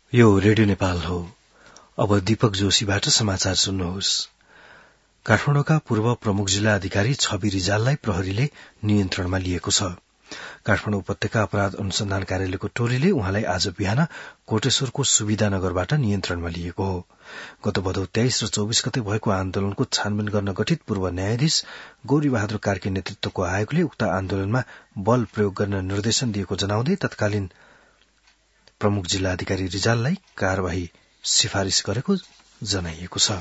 यो रेडियो नेपाल हो। अब दीपक जोशीबाट समाचार सुन्नुहोस्। काठमाडौँका पूर्व प्रमुख जिल्ला अधिकारी छवि रिजाललाई प्रहरीले नियन्त्रणमा लिएको छ। काठमाडौँ उपत्यका अपराध अनुसन्धान कार्यालयको टोलीले उहाँलाई आज बिहान कोटेश्वरको सुविधानगरबाट नियन्त्रणमा लिएको हो। गत भदौ 23 र 24 गते भएको आन्दोलनको छानबिन गर्न गठित पूर्व न्यायाधीश गौरी बहादुर कार्की नेतृत्वको आयोगले उक्त आन्दोलनमा बल प्रयोग गर्न निर्देशन दिएको जनाउँदै तत्कालीन प्रमुख जिल्ला अधिकारी रिजाललाई कार्यवाही सिफारिश गरेको जनाइएको छ।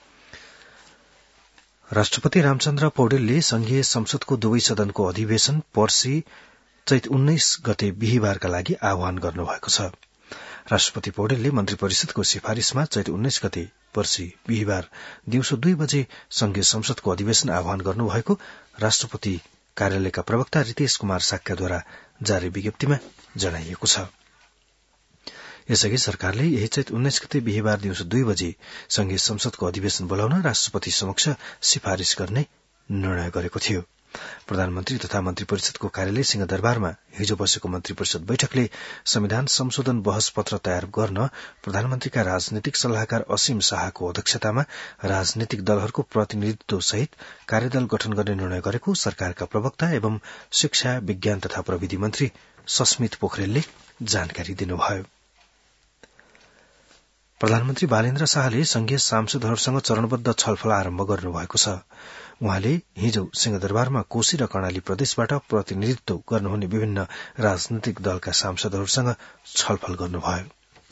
राष्ट्रपति रामचन्द्र पौडेलले संघीय संसदको दुवै सदनको अधिवेशन पर्सि चैत 19 गते बिहीबारका लागि आह्वान गर्नुभएको छ। राष्ट्रपति पौडेलले मन्त्री परिषदको सिफारिशमा चैत 19 गते पर्सि बिहीबार दिउँसो 2 बजे संघीय संसदको अधिवेशन आह्वान गर्नुभएको राष्ट्रपति कार्यालयका प्रवक्ता रितेश कुमार साक्यद्वारा जारी विज्ञप्तिमा जनाइएको छ। यसअघि सरकारले यही चैत 19 गते बिहीबार दिउँसो 2 बजे संघीय संसदको अधिवेशन बोलाउन राष्ट्रपति समक्ष सिफारिश गर्ने निर्णय गरेको थियो। प्रधानमन्त्री तथा मन्त्री परिषदको कार्यालय सिंहदरबारमा हिजो बसेको मन्त्री परिषद बैठकले संविधान संशोधन बहस पत्र तयार गर्न प्रधानमन्त्रीका राजनीतिक सल्लाहकार असीम शाहको अध्यक्षतामा राजनीतिक दलहरूको प्रतिनिधित्व सहित कार्यदल गठन गर्ने निर्णय गरेको सरकारका प्रवक्ता एवं शिक्षा विज्ञान तथा प्रविधि मन्त्री सस्मित पोखरेलले जानकारी दिनुभयो। प्रधानमन्त्री बालेन्द्र शाहले संघीय सांसदहरूसँग चरणबद्ध छलफल आरम्भ गर्नुभएको छ। उहाँले हिजो सिंहदरबारमा कोशी र कर्णाली प्रदेशबाट प्रतिनिधित्व गर्नुहुने विभिन्न राजनैतिक दलका सांसदहरूसँग छलफल गर्नुभयो।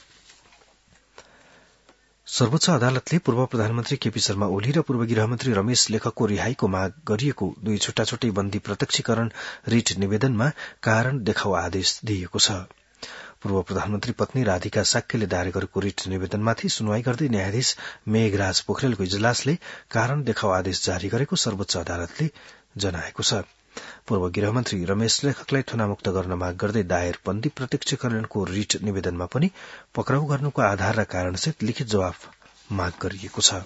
सर्वोच्च अदालतले पूर्व प्रधानमन्त्री केपी शर्मा ओली र पूर्व गृहमन्त्री रमेश लेखकको रिहाईको माग गरिएको 2 छुट्टा-छुट्टै बन्दी प्रत्यक्षीकरण रिट निवेदनमा कारण देखाउ आदेश दिएको छ। पूर्व प्रधानमन्त्री पत्नी राधिका साक्यले दायर गरेको रिट निवेदनमाथि सुनवाई गर्दै न्यायाधीश मेघराज पोखरेलको इजलासले कारण देखाउ आदेश जारी गरेको सर्वोच्च अदालतले जनाएको छ। पूर्व गृहमन्त्री रमेश लेखकलाई थुनामुक्त गर्न माग गर्दै दायर बन्दी प्रत्यक्षीकरणको रिट निवेदनमा पनि पक्राउ गर्नुको आधार र कारणसहित लिखित जवाफ माग गरिएको छ।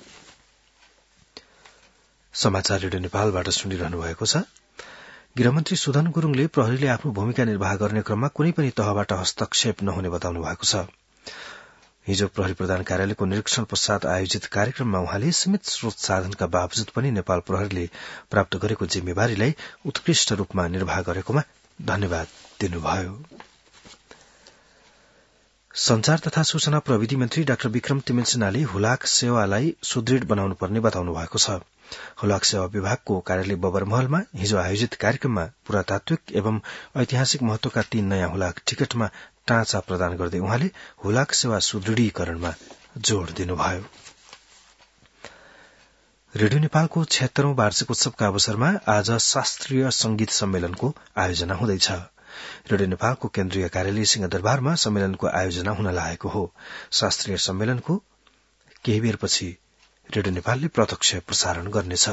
समाचार रेडियो नेपालबाट सुनिरहनु भएको छ। गृहमन्त्री सुधन गुरूङले प्रहरीले आफ्नो भूमिका निर्वाह गर्ने क्रममा कुनै पनि तहबाट हस्तक्षेप नहुने बताउनु भएको छ। हिजो प्रहरी प्रधान कार्यालयको निरीक्षण पश्चात आयोजित कार्यक्रममा उहाँले सीमित स्रोत साधनका बावजुद पनि नेपाल प्रहरीले प्राप्त गरेको जिम्मेवारीलाई उत्कृष्ट रूपमा निर्वाह गरेकोमा धन्यवाद दिनुभयो। संचार तथा सूचना प्रविधि मन्त्री डाक्टर विक्रम तिमिल सिन्हाले हुलाक सेवालाई सुदृढ़ बनाउनु पर्ने बताउनु भएको छ। हुलाक सेवा विभागको कार्यालय बबरमहलमा हिजो आयोजित कार्यक्रममा पुरातात्विक एवं ऐतिहासिक महत्वका 3 नयाँ हुलाक टिकटमा टाँचा प्रदान गर्दै उहाँले हुलाक सेवा सुदृढीकरणमा जोड़ दिनुभयो। रेडियो नेपालको 76औं वार्षिक उत्सवका अवसरमा आज शास्त्रीय संगीत सम्मेलनको आयोजना हुँदैछ। रेडियो नेपालको केन्द्रीय कार्यालय सिंहदरबारमा सम्मेलनको आयोजना हुन लागेको हो। शास्त्रीय सम्मेलनको केही बेरपछि रेडियो नेपालले प्रत्यक्ष प्रसारण गर्नेछ।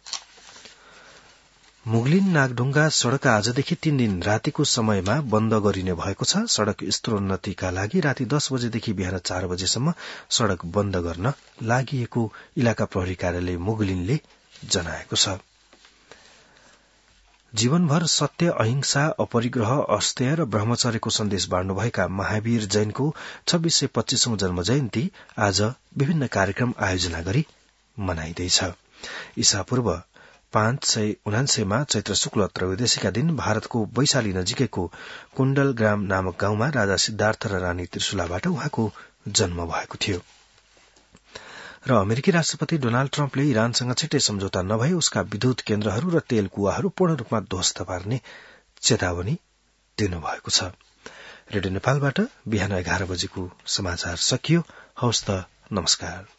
मुगलिन नागढुंगा सड़क आजदेखि 3 दिन रातिको समयमा बन्द गरिने भएको छ। सड़क स्तरोन्नतिका लागि राति 10 बजेदेखि बिहान 4 बजेसम्म सड़क बन्द गर्न लागिएको इलाका प्रहरी कार्यालय मुगलिनले जनाएको छ। जीवनभर सत्य, अहिंसा, अपरिग्रह, अस्तेय र ब्रह्मचर्यको सन्देश बाँड्नुभएका महावीर जैनको 2625औं जन्म जयन्ती आज विभिन्न कार्यक्रम आयोजना गरी मनाइँदैछ। ईसापूर्व 579 मा चैत्र शुक्ल त्रयोदशीका दिन भारतको वैशाली नजिकैको कुण्डल ग्राम नामक गाउँमा राजा सिद्धार्थ र रानी त्रिशुलाबाट उहाँको जन्म भएको थियो। र अमेरिकी राष्ट्रपति डोनाल्ड ट्रम्पले इरानसँग छिट्टै सम्झौता नभए उसका विद्युत केन्द्रहरू र तेल कुवाहरू पूर्ण रूपमा ध्वस्त पार्ने चेतावनी दिनुभएको छ। रेडियो नेपालबाट बिहान 11 बजेको समाचार सकियो। हवस् त, नमस्कार।